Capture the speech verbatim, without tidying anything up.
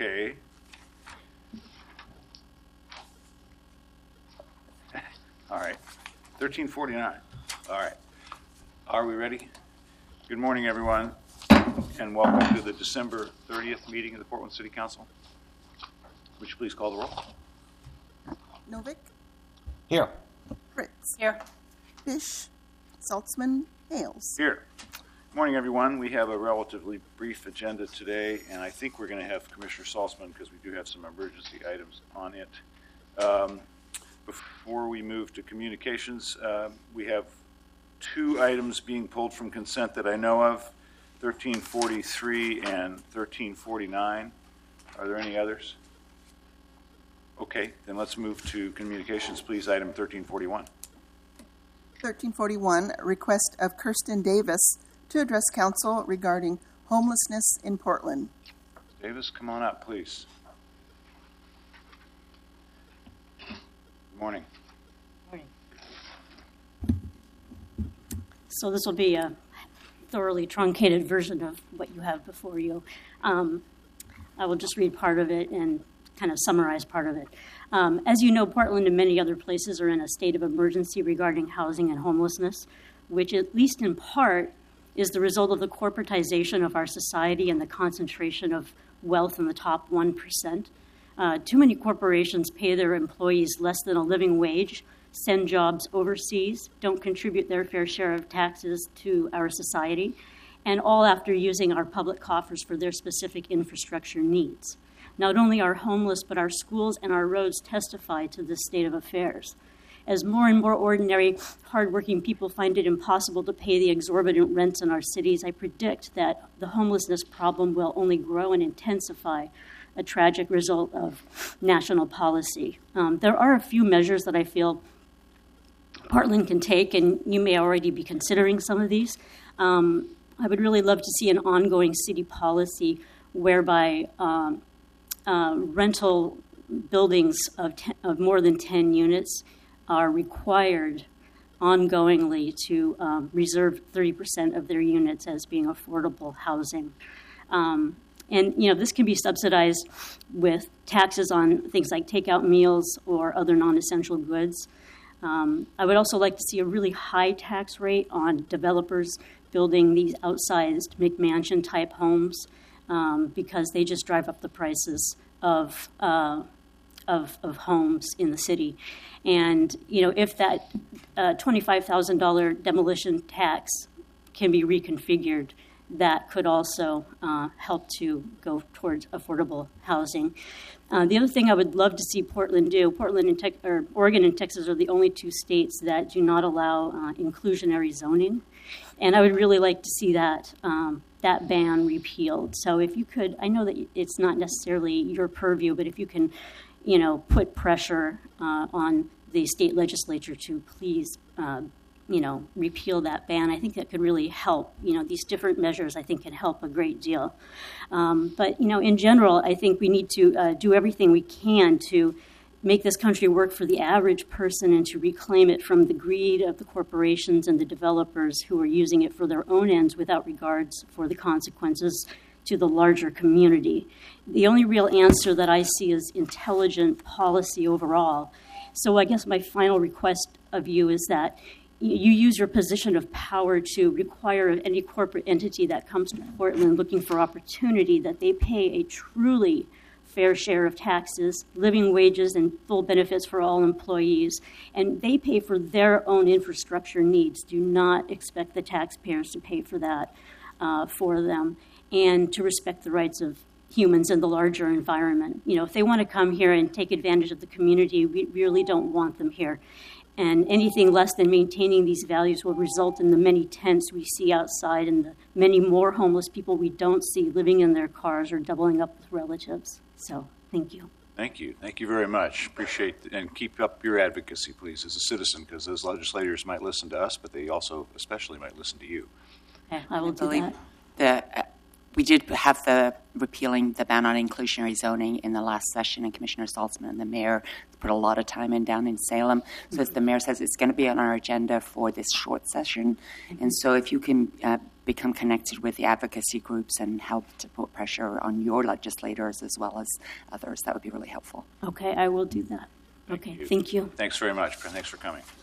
Okay. All right. thirteen forty-nine. All right. Are we ready? Good morning, everyone, and welcome to the December thirtieth meeting of the Portland City Council. Would you please call the roll? Novick? Here. Fritz? Here. Fish? Saltzman? Hales? Here. Good morning, everyone. We have a relatively brief agenda today, and I think we're going to have Commissioner Saltzman because we do have some emergency items on it. Um, before we move to communications, uh, we have two items being pulled from consent that I know of, thirteen forty-three and thirteen forty-nine. Are there any others? Okay, then let's move to communications, please. Item thirteen forty-one. thirteen forty-one, request of Kirsten Davis to address council regarding homelessness in Portland. Davis, come on up, please. Good morning. Morning. So this will be a thoroughly truncated version of what you have before you. Um, I will just read part of it and kind of summarize part of it. Um, as you know, Portland and many other places are in a state of emergency regarding housing and homelessness, which at least in part is the result of the corporatization of our society and the concentration of wealth in the top one percent. Uh, too many corporations pay their employees less than a living wage, send jobs overseas, don't contribute their fair share of taxes to our society, and all after using our public coffers for their specific infrastructure needs. Not only our homeless, but our schools and our roads testify to this state of affairs. As more and more ordinary, hardworking people find it impossible to pay the exorbitant rents in our cities, I predict that the homelessness problem will only grow and intensify, a tragic result of national policy. Um, there are a few measures that I feel Portland can take, and you may already be considering some of these. Um, I would really love to see an ongoing city policy whereby um, uh, rental buildings of, ten, of more than ten units are required ongoingly to um, reserve thirty percent of their units as being affordable housing. Um, and, you know, this can be subsidized with taxes on things like takeout meals or other non-essential goods. Um, I would also like to see a really high tax rate on developers building these outsized McMansion-type homes um, because they just drive up the prices of, uh, of of homes in the city. And, you know, if that uh, twenty-five thousand dollars demolition tax can be reconfigured, that could also uh, help to go towards affordable housing. Uh, the other thing I would love to see Portland do, Portland and Te- or Oregon and Texas are the only two states that do not allow uh, inclusionary zoning. And I would really like to see that um, that ban repealed. So if you could, I know that it's not necessarily your purview, but if you can, you know, put pressure uh, on the state legislature to please, uh, you know, repeal that ban, I think that could really help. You know, these different measures, I think, can help a great deal. Um, but, you know, in general, I think we need to uh, do everything we can to make this country work for the average person and to reclaim it from the greed of the corporations and the developers who are using it for their own ends without regards for the consequences to the larger community. The only real answer that I see is intelligent policy overall. So I guess my final request of you is that you use your position of power to require of any corporate entity that comes to Portland looking for opportunity that they pay a truly fair share of taxes, living wages, and full benefits for all employees, and they pay for their own infrastructure needs. Do not expect the taxpayers to pay for that uh, for them, and to respect the rights of humans in the larger environment. You know, if they want to come here and take advantage of the community, we really don't want them here. And anything less than maintaining these values will result in the many tents we see outside and the many more homeless people we don't see living in their cars or doubling up with relatives. So, thank you. Thank you. Thank you very much. Appreciate it. And keep up your advocacy, please, as a citizen, because those legislators might listen to us, but they also especially might listen to you. Okay, I will I do believe that. The, uh, we did have the repealing the ban on inclusionary zoning in the last session, and Commissioner Saltzman and the mayor put a lot of time in down in Salem. So as the mayor says, it's going to be on our agenda for this short session. And so if you can uh, become connected with the advocacy groups and help to put pressure on your legislators as well as others. That would be really helpful. Okay, I will do that. Okay, you. thank you. Thanks very much. Thanks for coming.